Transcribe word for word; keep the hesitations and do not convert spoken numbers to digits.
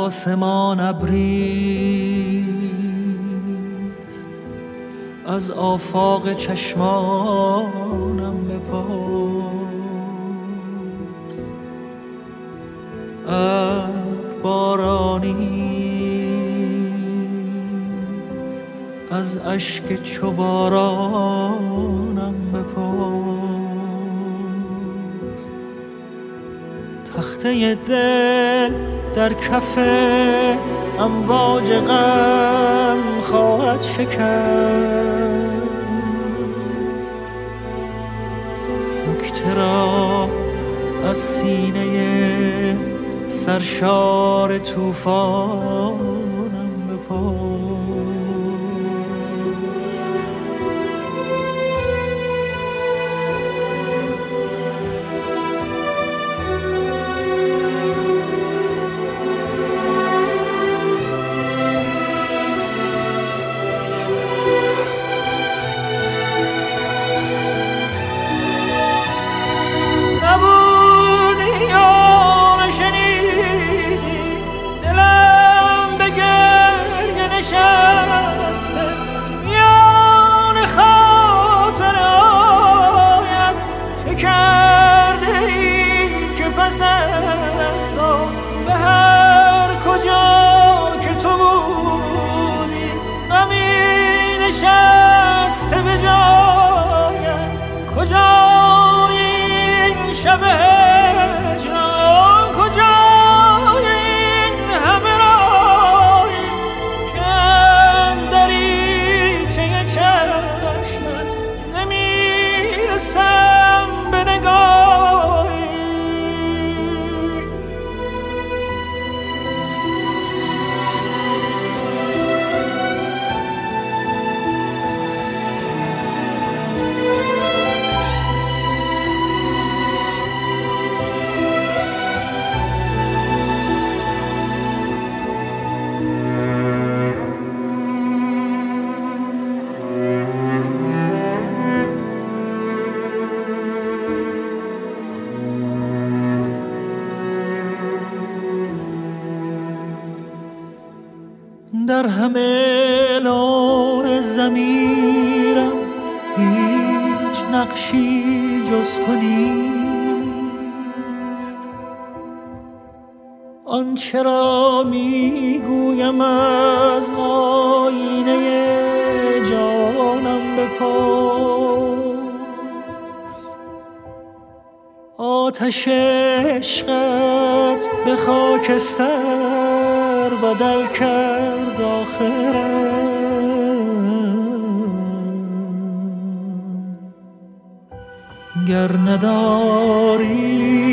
آسمان ابریست، از آفاق چشمانم بپرس. ابر بارانیست، از اشک چو بارانم بپرس. تخته دل در کف امواج غم خواهد شکست، نکته را از سینه سرشار طوفانم بپرس. به هر کجا که تو بودی غمی نشسته به جایت. کجای این شب هجران، کجای این همه رایی که از دریچه چشمت نمیرسم به نگاهی. در همه لوح ضمیرم هیچ نقشی جز تو نیست. آنچه را میگویم از آینه جانم بپرس. آتش عشقت به خاکستر بدل کرد آخرم. گر نداری